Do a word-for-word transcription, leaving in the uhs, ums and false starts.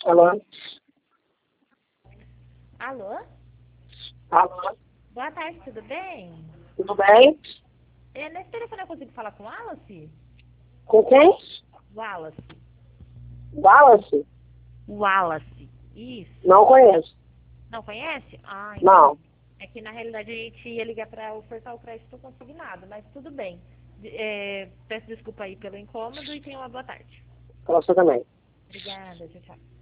Alô? Alô? Alô? Boa tarde, tudo bem? Tudo bem? É, nesse telefone eu consigo falar com o Wallace? Com quem? Wallace. Wallace? Wallace. Isso. Não conheço. Não conhece? Ah, Não. entendi. É que na realidade a gente ia ligar para ofertar o crédito consignado, mas tudo bem. É, peço desculpa aí pelo incômodo e tenha uma boa tarde. Pra você também. Obrigada, tchau, tchau.